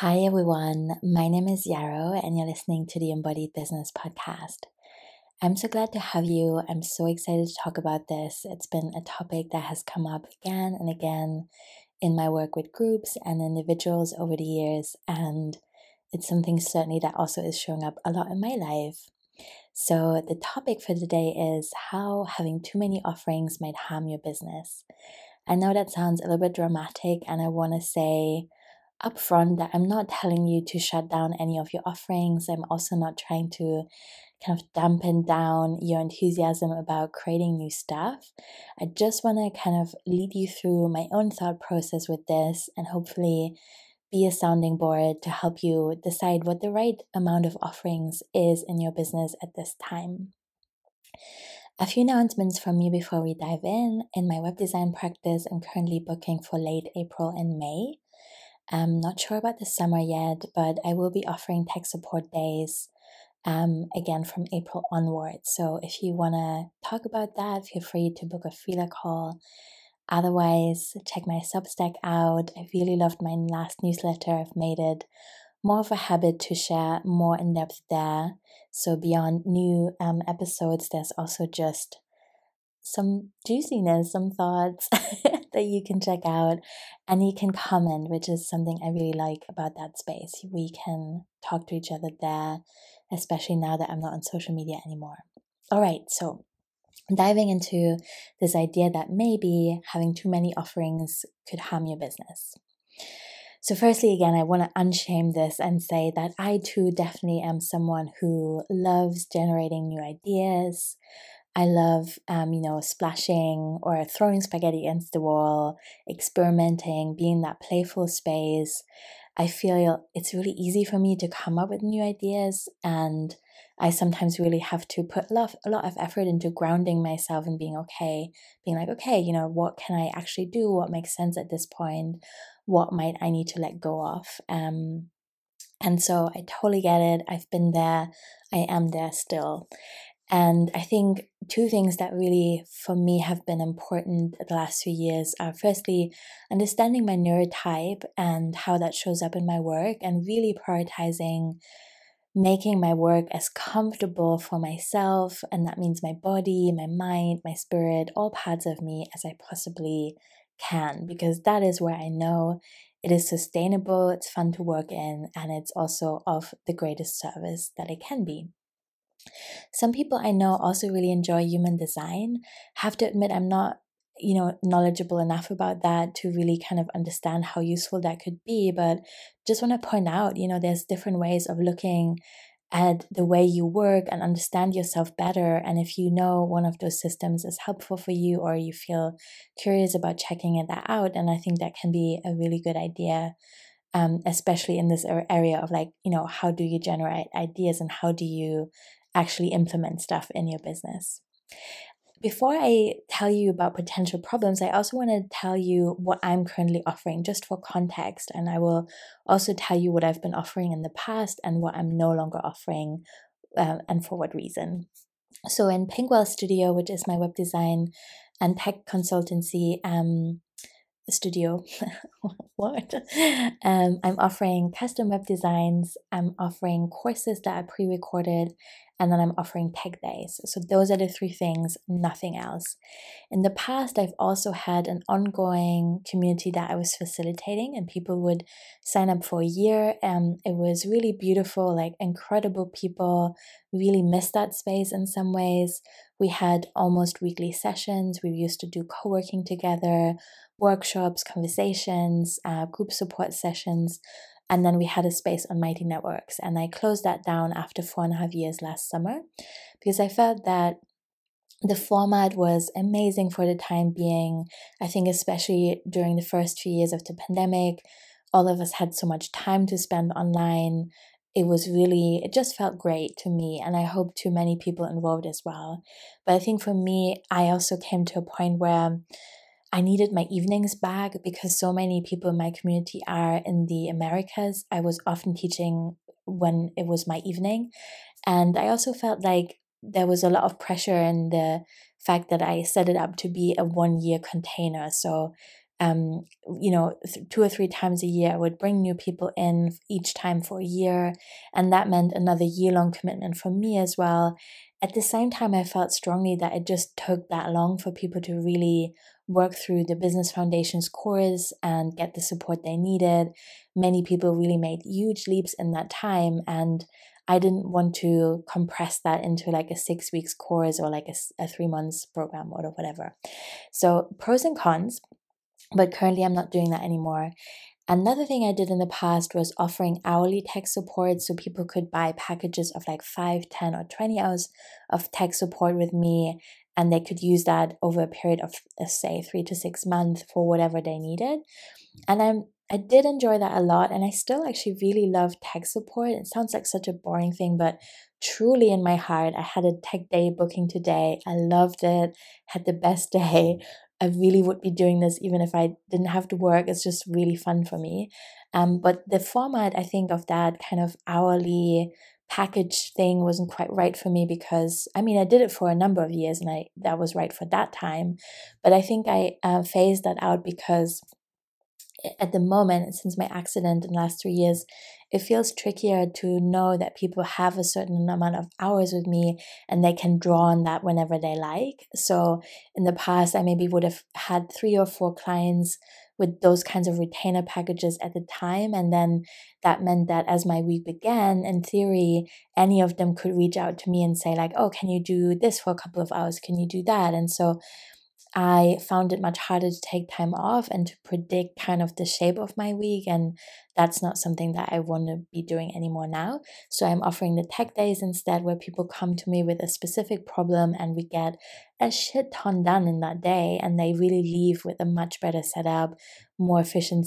Hi everyone, my name is Yarrow and you're listening to the Embodied Business Podcast. I'm so glad to have you. I'm so excited to talk about this. It's been a topic that has come up again and again in my work with groups and individuals over the years, and it's something certainly that also is showing up a lot in my life. So the topic for today is how having too many offerings might harm your business. I know that sounds a little bit dramatic, and I want to say upfront that I'm not telling you to shut down any of your offerings. I'm also not trying to kind of dampen down your enthusiasm about creating new stuff. I just want to kind of lead you through my own thought process with this and hopefully be a sounding board to help you decide what the right amount of offerings is in your business at this time. A few announcements from me before we dive in. In my web design practice, I'm currently booking for late April and May. I'm not sure about the summer yet, but I will be offering tech support days again from April onwards. So if you want to talk about that, feel free to book a feeler call. Otherwise, check my Substack out. I really loved my last newsletter. I've made it more of a habit to share more in depth there. So beyond new episodes, there's also just some juiciness, some thoughts that you can check out, and you can comment, which is something I really like about that space. We can talk to each other there, especially now that I'm not on social media anymore. All right, so diving into this idea that maybe having too many offerings could harm your business. So firstly, again, I want to unshame this and say that I too definitely am someone who loves generating new ideas. I love, splashing or throwing spaghetti against the wall, experimenting, being in that playful space. I feel it's really easy for me to come up with new ideas, and I sometimes really have to put a lot of effort into grounding myself and being like, okay, what can I actually do? What makes sense at this point? What might I need to let go of? And so I totally get it. I've been there. I am there still. And I think two things that really, for me, have been important the last few years are firstly, understanding my neurotype and how that shows up in my work, and really prioritizing making my work as comfortable for myself, and that means my body, my mind, my spirit, all parts of me, as I possibly can, because that is where I know it is sustainable, it's fun to work in, and it's also of the greatest service that it can be. Some people I know also really enjoy human design. Have to admit, I'm not, knowledgeable enough about that to really kind of understand how useful that could be. But just want to point out, there's different ways of looking at the way you work and understand yourself better. And if you know one of those systems is helpful for you, or you feel curious about checking it out, and I think that can be a really good idea. Especially in this area of how do you generate ideas and how do you actually implement stuff in your business. Before I tell you about potential problems, I also want to tell you what I'm currently offering, just for context. And I will also tell you what I've been offering in the past and what I'm no longer offering, and for what reason. So in Pinkwell Studio, which is my web design and tech consultancy studio, what? I'm offering custom web designs, I'm offering courses that are pre-recorded, and then I'm offering tech days. So those are the three things, nothing else. In the past, I've also had an ongoing community that I was facilitating, and people would sign up for a year. It was really beautiful, like incredible people. Really missed that space in some ways. We had almost weekly sessions. We used to do co-working together, workshops, conversations, group support sessions. And then we had a space on Mighty Networks. And I closed that down after 4.5 years last summer, because I felt that the format was amazing for the time being. I think especially during the first few years of the pandemic, all of us had so much time to spend online. It just felt great to me, and I hope to many people involved as well. But I think for me, I also came to a point where I needed my evenings back, because so many people in my community are in the Americas. I was often teaching when it was my evening. And I also felt like there was a lot of pressure in the fact that I set it up to be a 1-year container. So 2 or 3 times a year. I would bring new people in each time for a year, and that meant another year-long commitment for me as well. At the same time, I felt strongly that it just took that long for people to really work through the Business Foundations course and get the support they needed. Many people really made huge leaps in that time, and I didn't want to compress that into like a 6 weeks course or like a 3 months program or whatever. So pros and cons, but currently I'm not doing that anymore. Another thing I did in the past was offering hourly tech support, so people could buy packages of like 5, 10, or 20 hours of tech support with me, and they could use that over a period of, say, 3 to 6 months for whatever they needed. And I did enjoy that a lot, and I still actually really love tech support. It sounds like such a boring thing, but truly in my heart, I had a tech day booking today. I loved it, had the best day. I really would be doing this even if I didn't have to work. It's just really fun for me. But the format, I think, of that kind of hourly package thing wasn't quite right for me because, I mean, I did it for a number of years and that was right for that time. But I think I phased that out because at the moment, since my accident in the last 3 years, it feels trickier to know that people have a certain amount of hours with me and they can draw on that whenever they like. So in the past, I maybe would have had 3 or 4 clients with those kinds of retainer packages at the time. And then that meant that as my week began, in theory, any of them could reach out to me and say like, oh, can you do this for a couple of hours? Can you do that? And so I found it much harder to take time off and to predict kind of the shape of my week. And that's not something that I want to be doing anymore now. So I'm offering the tech days instead, where people come to me with a specific problem and we get a shit ton done in that day. And they really leave with a much better setup, more efficient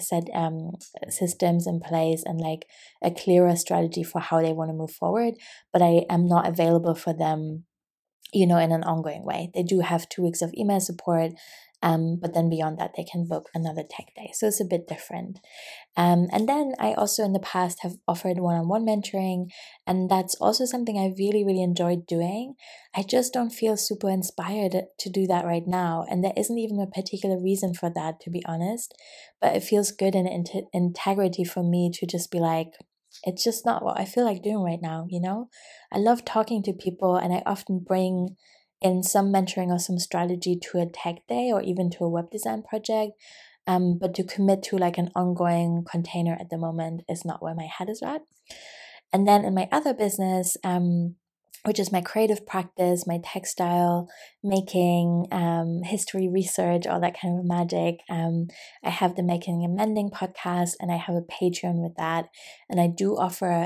systems in place, and like a clearer strategy for how they want to move forward. But I am not available for them, in an ongoing way. They do have 2 weeks of email support, but then beyond that, they can book another tech day. So it's a bit different. And then I also in the past have offered one-on-one mentoring, and that's also something I really, really enjoyed doing. I just don't feel super inspired to do that right now. And there isn't even a particular reason for that, to be honest, but it feels good in integrity for me to just be like, it's just not what I feel like doing right now, I love talking to people, and I often bring in some mentoring or some strategy to a tech day or even to a web design project. But to commit to like an ongoing container at the moment is not where my head is at. And then in my other business, which is my creative practice, my textile making, history research, all that kind of magic. I have the Making and Mending podcast, and I have a Patreon with that. And I do offer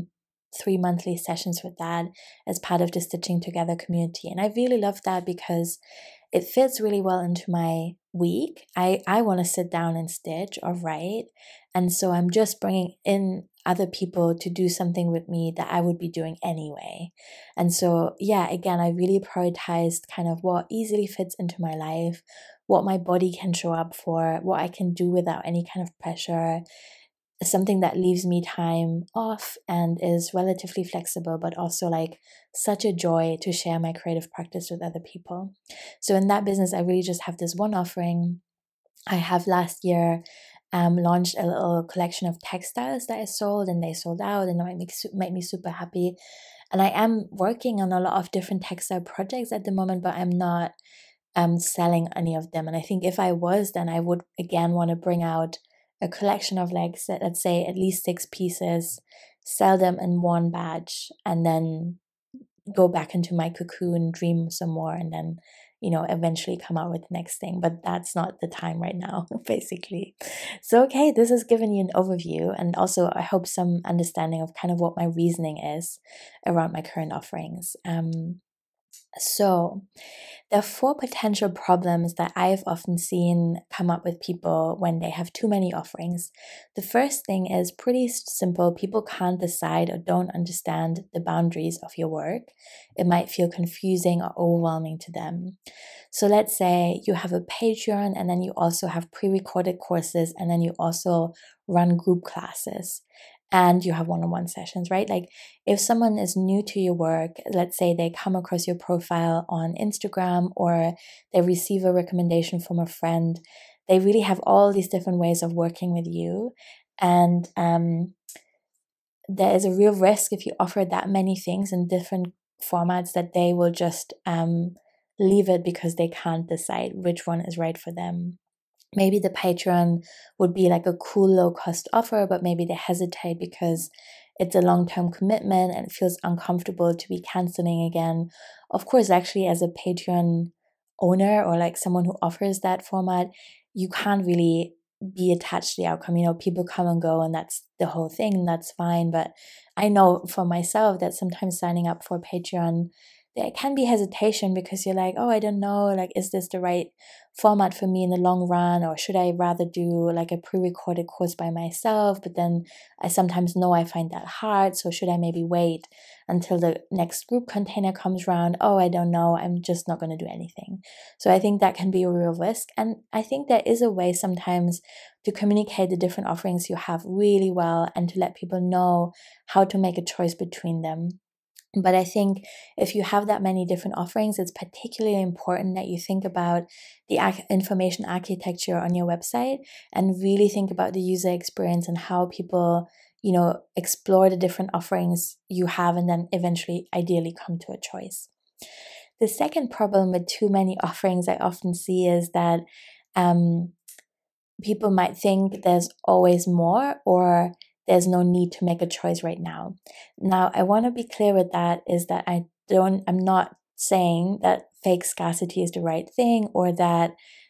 3 monthly sessions with that as part of the Stitching Together community. And I really love that because it fits really well into my week. I want to sit down and stitch or write. And so I'm just bringing in other people to do something with me that I would be doing anyway. And so, yeah, again, I really prioritized kind of what easily fits into my life, what my body can show up for, what I can do without any kind of pressure, something that leaves me time off and is relatively flexible, but also like such a joy to share my creative practice with other people. So in that business, I really just have this one offering. I have last year launched a little collection of textiles that I sold, and they sold out, and that made me super happy. And I am working on a lot of different textile projects at the moment, but I'm not selling any of them. And I think if I was, then I would again want to bring out a collection of like, let's say at least 6 pieces, sell them in one batch, and then go back into my cocoon, dream some more, and then eventually come out with the next thing. But that's not the time right now, basically. So okay, this has given you an overview, and also I hope some understanding of kind of what my reasoning is around my current offerings. So there are 4 potential problems that I've often seen come up with people when they have too many offerings. The first thing is pretty simple. People can't decide or don't understand the boundaries of your work. It might feel confusing or overwhelming to them. So let's say you have a Patreon, and then you also have pre-recorded courses, and then you also run group classes, and you have one-on-one sessions, right? Like if someone is new to your work, let's say they come across your profile on Instagram or they receive a recommendation from a friend, they really have all these different ways of working with you. And there is a real risk if you offer that many things in different formats that they will just leave it because they can't decide which one is right for them. Maybe the Patreon would be like a cool low-cost offer, but maybe they hesitate because it's a long-term commitment and it feels uncomfortable to be canceling again. Of course, actually, as a Patreon owner or like someone who offers that format, you can't really be attached to the outcome. People come and go, and that's the whole thing, and that's fine. But I know for myself that sometimes signing up for Patreon, there can be hesitation because you're like, oh, I don't know, like, is this the right format for me in the long run, or should I rather do like a pre-recorded course by myself? But then I sometimes know I find that hard, so should I maybe wait until the next group container comes around? Oh, I don't know, I'm just not going to do anything. So I think that can be a real risk, and I think there is a way sometimes to communicate the different offerings you have really well and to let people know how to make a choice between them. But I think if you have that many different offerings, it's particularly important that you think about the information architecture on your website and really think about the user experience and how people, explore the different offerings you have and then eventually, ideally, come to a choice. The second problem with too many offerings I often see is that people might think there's always more, or there's no need to make a choice right now. Now, I want to be clear with that is that I'm not saying that fake scarcity is the right thing, or that,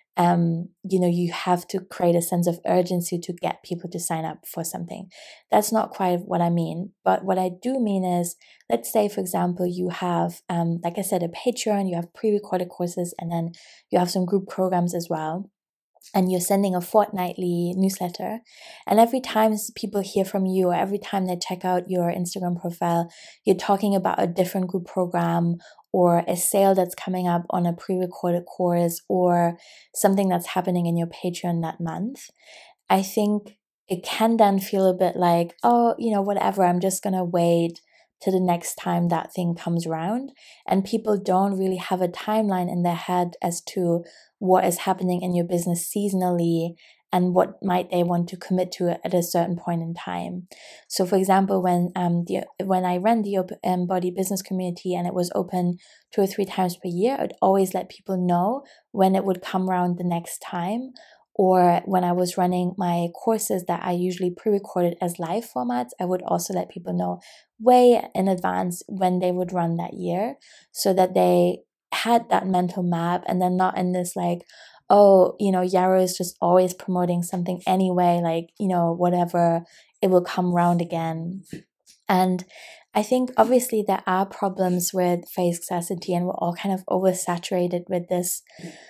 you have to create a sense of urgency to get people to sign up for something. That's not quite what I mean. But what I do mean is, let's say, for example, you have, like I said, a Patreon, you have pre-recorded courses, and then you have some group programs as well. And you're sending a fortnightly newsletter. And every time people hear from you, or every time they check out your Instagram profile, you're talking about a different group program or a sale that's coming up on a pre-recorded course or something that's happening in your Patreon that month. I think it can then feel a bit like, oh, whatever, I'm just going to wait to the next time that thing comes around. And people don't really have a timeline in their head as to what is happening in your business seasonally and what might they want to commit to at a certain point in time. So, for example, when I ran the Embody Business Community and it was open 2 or 3 times per year, I'd always let people know when it would come around the next time. Or when I was running my courses that I usually pre-recorded as live formats, I would also let people know way in advance when they would run that year, so that they had that mental map and then not in this like, oh, Yarrow is just always promoting something anyway, like, whatever, it will come round again. And I think obviously there are problems with fake scarcity, and we're all kind of oversaturated with this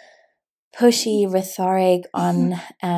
pushy rhetoric on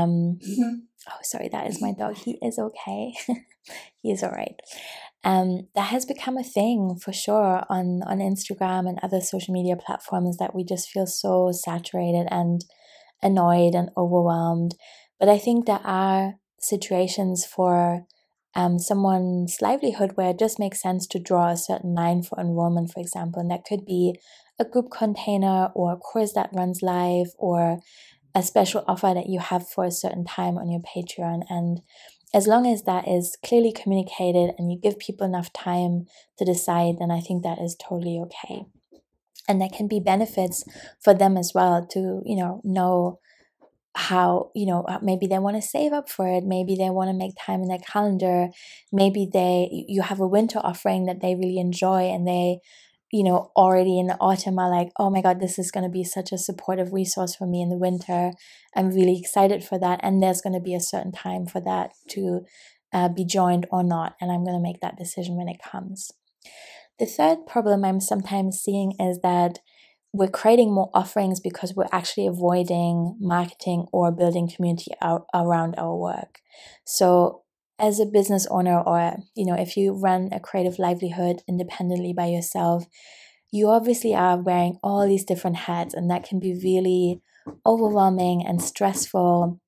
oh, sorry, that is my dog. He is okay. He is all right. That has become a thing for sure on Instagram and other social media platforms, that we just feel so saturated and annoyed and overwhelmed. But I think there are situations for someone's livelihood where it just makes sense to draw a certain line for enrollment, for example. And that could be a group container or a course that runs live or a special offer that you have for a certain time on your Patreon. And as long as that is clearly communicated and you give people enough time to decide, then I think that is totally okay. And there can be benefits for them as well to, know how, maybe they want to save up for it. Maybe they want to make time in their calendar. Maybe you have a winter offering that they really enjoy, and they, already in the autumn are like, oh my God, this is going to be such a supportive resource for me in the winter. I'm really excited for that. And there's going to be a certain time for that to be joined or not. And I'm going to make that decision when it comes. The third problem I'm sometimes seeing is that we're creating more offerings because we're actually avoiding marketing or building community around our work. So as a business owner, or, if you run a creative livelihood independently by yourself, you obviously are wearing all these different hats, and that can be really overwhelming and stressful.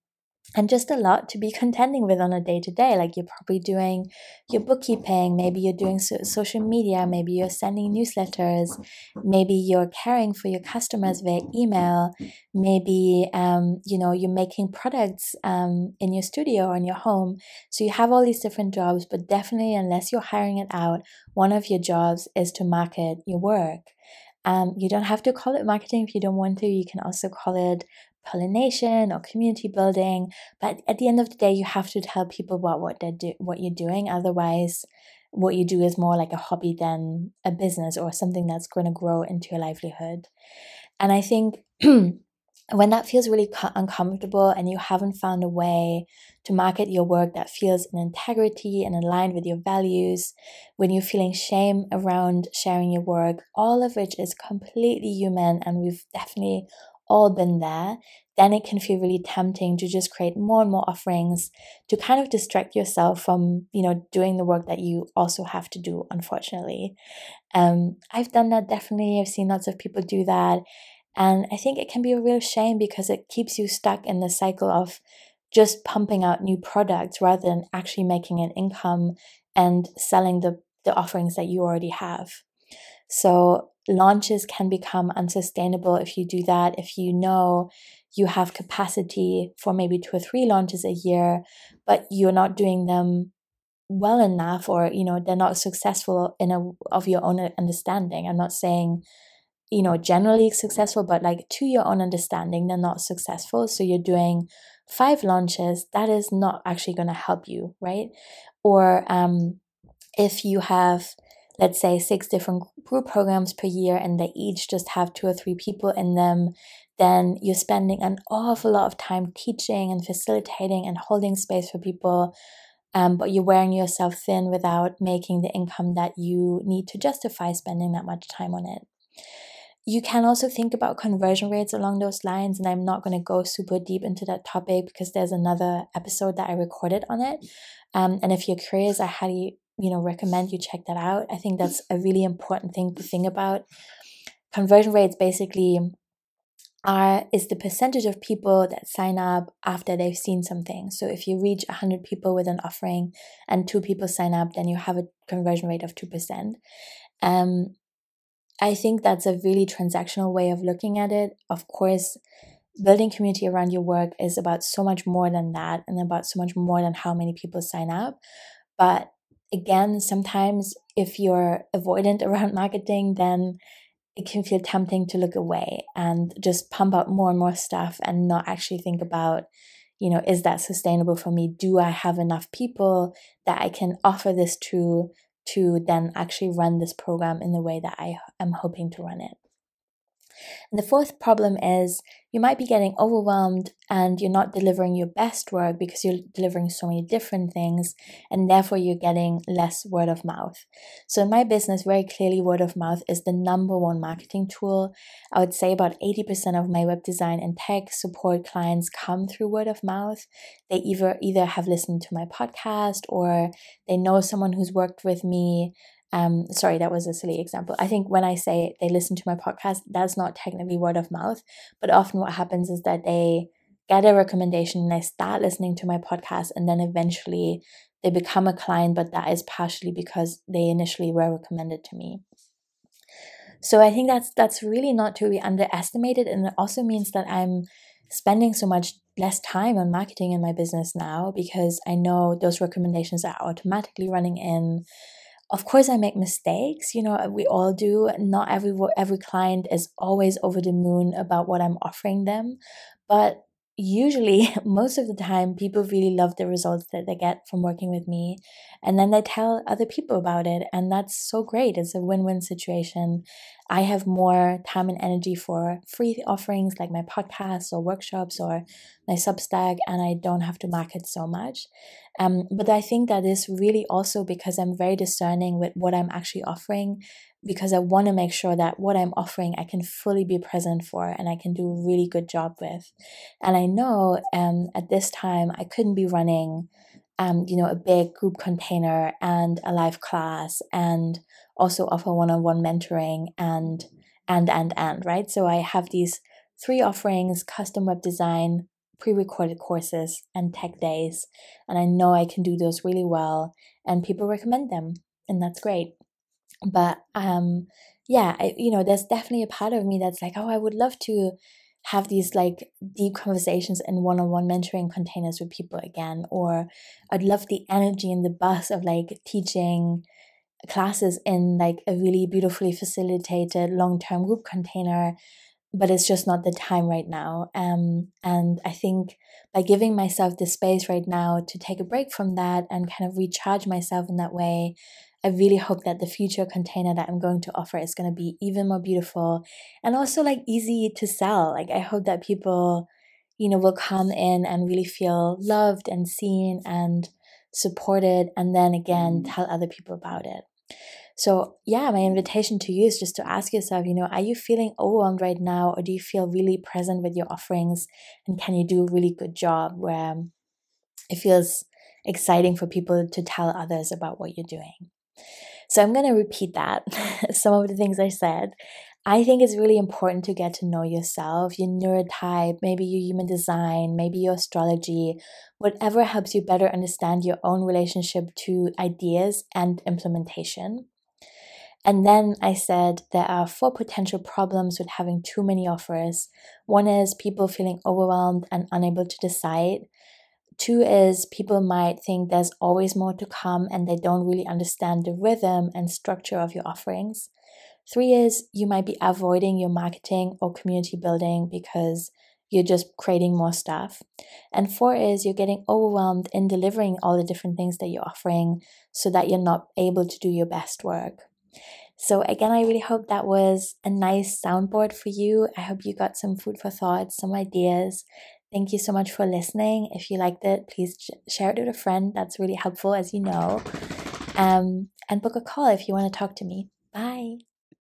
and just a lot to be contending with on a day-to-day. Like, you're probably doing your bookkeeping, maybe you're doing social media, maybe you're sending newsletters, maybe you're caring for your customers via email, maybe you're making products in your studio or in your home. So you have all these different jobs, but definitely, unless you're hiring it out, one of your jobs is to market your work. You don't have to call it marketing if you don't want to. You can also call it pollination or community building. But at the end of the day, you have to tell people about what you're doing. Otherwise, what you do is more like a hobby than a business or something that's going to grow into your livelihood. And I think when that feels really uncomfortable and you haven't found a way to market your work that feels in integrity and aligned with your values, when you're feeling shame around sharing your work, all of which is completely human, and we've definitely all been there, then it can feel really tempting to just create more and more offerings to kind of distract yourself from, doing the work that you also have to do, unfortunately. I've done that, definitely. I've seen lots of people do that. And I think it can be a real shame because it keeps you stuck in the cycle of just pumping out new products rather than actually making an income and selling the offerings that you already have. So launches can become unsustainable if you do that. If you know you have capacity for maybe 2 or 3 launches a year, but you're not doing them well enough, or they're not successful of your own understanding. I'm not saying generally successful, but like to your own understanding, they're not successful. So you're doing 5 launches, that is not actually going to help you, right? Or if you have, let's say, 6 different group programs per year and they each just have 2 or 3 people in them, then you're spending an awful lot of time teaching and facilitating and holding space for people, but you're wearing yourself thin without making the income that you need to justify spending that much time on it. You can also think about conversion rates along those lines, and I'm not going to go super deep into that topic because there's another episode that I recorded on it. And if you're curious, I highly recommend you check that out. I think that's a really important thing to think about. Conversion rates basically is the percentage of people that sign up after they've seen something. So if you reach 100 people with an offering and 2 people sign up, then you have a conversion rate of 2%. I think that's a really transactional way of looking at it. Of course, building community around your work is about so much more than that, and about so much more than how many people sign up. But again, sometimes if you're avoidant around marketing, then it can feel tempting to look away and just pump out more and more stuff and not actually think about, is that sustainable for me? Do I have enough people that I can offer this to then actually run this program in the way that I am hoping to run it? And the 4th problem is you might be getting overwhelmed and you're not delivering your best work because you're delivering so many different things, and therefore you're getting less word of mouth. So in my business, very clearly, word of mouth is the number one marketing tool. I would say about 80% of my web design and tech support clients come through word of mouth. They either have listened to my podcast, or they know someone who's worked with me. Sorry, that was a silly example. I think when I say they listen to my podcast, that's not technically word of mouth, but often what happens is that they get a recommendation and they start listening to my podcast, and then eventually they become a client, but that is partially because they initially were recommended to me. So I think that's really not to be underestimated, and it also means that I'm spending so much less time on marketing in my business now because I know those recommendations are automatically running in. Of course, I make mistakes. We all do. Not every client is always over the moon about what I'm offering them. But usually, most of the time, people really love the results that they get from working with me. And then they tell other people about it. And that's so great. It's a win-win situation. I have more time and energy for free offerings like my podcasts or workshops or my Substack, and I don't have to market so much. But I think that is really also because I'm very discerning with what I'm actually offering, because I want to make sure that what I'm offering I can fully be present for and I can do a really good job with. And I know at this time I couldn't be running a big group container and a live class and also offer one-on-one mentoring and right? So I have these 3 offerings: custom web design, pre-recorded courses and tech days, and I know I can do those really well, and people recommend them, and that's great. But there's definitely a part of me that's like, oh, I would love to have these like deep conversations in one-on-one mentoring containers with people again, or I'd love the energy and the buzz of like teaching classes in like a really beautifully facilitated long-term group container, but it's just not the time right now. And I think by giving myself the space right now to take a break from that and kind of recharge myself in that way, I really hope that the future container that I'm going to offer is going to be even more beautiful and also like easy to sell. Like I hope that people, will come in and really feel loved and seen and supported, and then again tell other people about it. So yeah, my invitation to you is just to ask yourself, are you feeling overwhelmed right now, or do you feel really present with your offerings, and can you do a really good job where it feels exciting for people to tell others about what you're doing? So I'm going to repeat that, some of the things I said. I think it's really important to get to know yourself, your neurotype, maybe your human design, maybe your astrology, whatever helps you better understand your own relationship to ideas and implementation. And then I said there are 4 potential problems with having too many offers. 1 is people feeling overwhelmed and unable to decide. 2 is people might think there's always more to come and they don't really understand the rhythm and structure of your offerings. 3 is you might be avoiding your marketing or community building because you're just creating more stuff. And 4 is you're getting overwhelmed in delivering all the different things that you're offering so that you're not able to do your best work. So again, I really hope that was a nice soundboard for you. I hope you got some food for thought, some ideas. Thank you so much for listening. If you liked it, please share it with a friend. That's really helpful, as you know. And book a call if you want to talk to me. Bye.